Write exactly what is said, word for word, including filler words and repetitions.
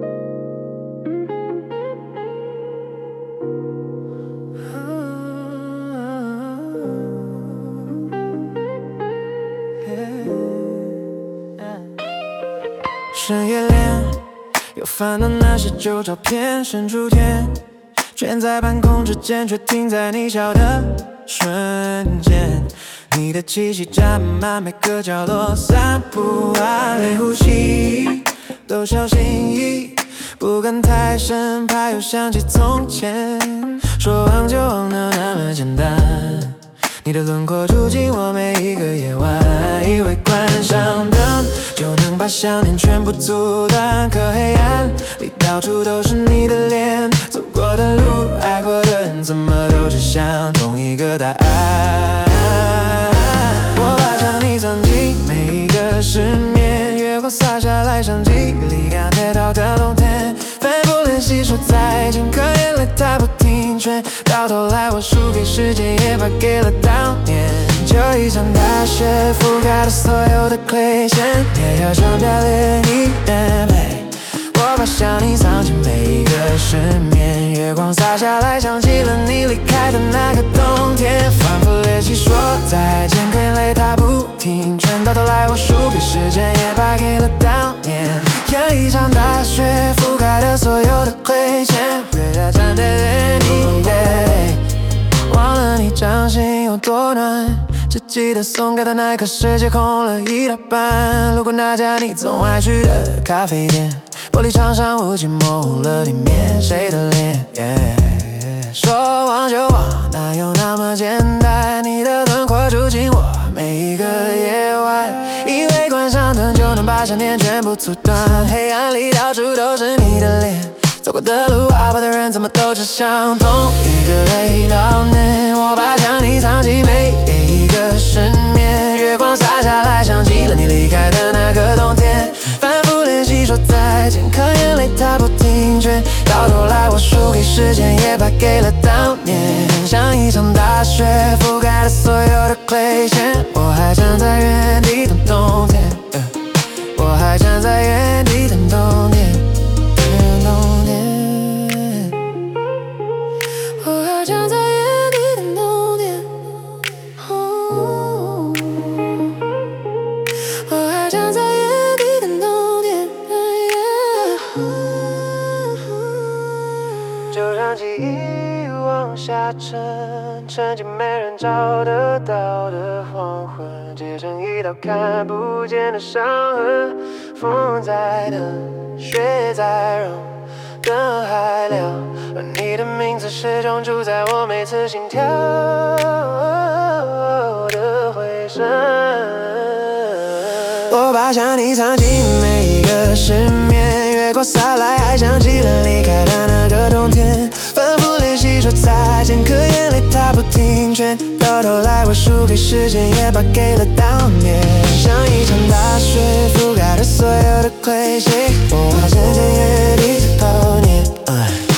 深夜恋，又翻到那些旧照片，伸出天，卷在半空之间，却停在你笑的瞬间。你的气息占满每个角落，散不完，每呼吸都小心翼翼，不敢太深，怕又想起从前。说忘就忘的那么简单，你的轮廓住进我每一个夜晚，以为关上灯就能把想念全部阻断，可黑暗里到处都是你的脸，走过的路，爱过的人，怎么都指向同一个答案。我把想你藏进每一个失眠，月光洒下来，像记忆里刚跌倒的冬天，反复练习说再见，可眼泪它不停圈，到头来我输给时间，也败给了当年。就一场大雪覆盖了所有的亏欠，也要像表演一样陪。我把想你藏进每一个失眠，月光洒下来，想起了你离开的那个冬天，反复练习说再见，可眼泪它不停圈，到头来我输给时间，也败给了当年。像一场大雪覆盖了所有的亏欠，月下站在原地，忘了你掌心有多暖，只记得送给的那颗世界空了一大半。路过那家你总爱去的咖啡店，玻璃窗上雾气模糊了地面，谁的脸、yeah、说忘就忘，哪有那么简单？你的轮廓住进我每一个夜晚，以为关上灯就能把想念全部阻断，黑暗里到处都是你的脸，走过的路，爱过的人，怎么都指向同一个味道呢？我把想你藏进每一个失眠，月光洒下来，想起了你离开的那个冬天，反复练习说再见，可眼泪它不停圈，到头来我输给时间，也败给了当年。像一场大雪覆盖了所有的亏欠，我还站在原地等冬天、yeah、我还站在原地等冬天，等冬天，我还站在原地等冬天、哦、我还站在原地等冬天、yeah、就让记忆往下沉，沉进没人找得到的黄昏，结成一道看不见的伤痕，风在等，雪在融，灯还亮，而你的名字始终住在我每次心跳的回声。我把想你藏进每一个失眠，月光洒来，还想起了离开的那个冬天，反复练习说再见，可眼泪它不停圈，到头来我输给时间，也败给了当年。像一场大雪覆盖了所有的亏欠，我还站在原地等年。